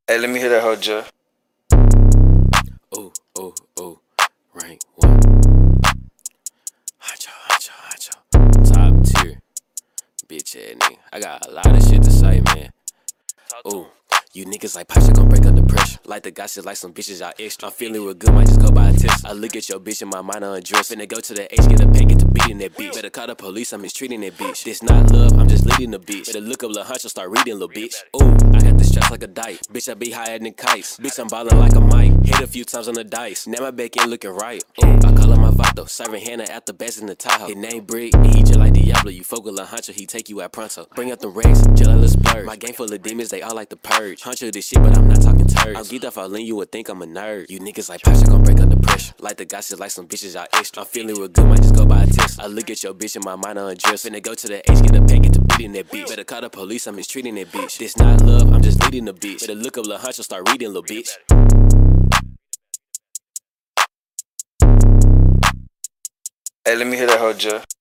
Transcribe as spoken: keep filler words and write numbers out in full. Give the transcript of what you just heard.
Hey, let me hear that hoe, Jeff. Oh, oh, oh, rank one. Honcho, honcho, honcho. Top tier. Bitch ass nigga. I got a lot of shit to say, man. Oh, you niggas like pipes that gon' break under pressure. Like the gossip, like some bitches y'all extra. I'm feeling real good, might just go buy a test. I look at your bitch and my mind undressed. Finna go to the H, get a pay, get to beating that bitch. Better call the police, I'm mistreating that bitch. This not love, I'm just leading the bitch. Better look up Lil Honcho, start reading, little bitch. Ooh, I got the straps like a dice. Bitch, I be higher than kites. Bitch, I'm ballin' like a mic. Hit a few times on the dice. Now my back end looking right. Ooh, I call him my vato. Serving Hannah at the best in the Tahoe. His name Brick, and he just like Diablo. You fuck with Lil Honcho, he take you out pronto. Bring up the racks, just like Lil Splurge. My gang full of demons, they all like the purge. Honcho this shit, but I'm not talking turds. I'm geeked off all in, you would think I'm a nerd. You niggas like pipes that gon' break under pressure. Like the gossip, like some bitches y'all extra. I'm feeling real good, might just go buy a test. I look at your bitch and my mind undressed. Finna go to the H, get a pay, get to beating that bitch. Better call the police, I'm mistreating that bitch. This not love, I'm just leading the bitch. Better look up Lil Honcho, start reading, little bitch. Hey, let me hear that hoe, Jeff.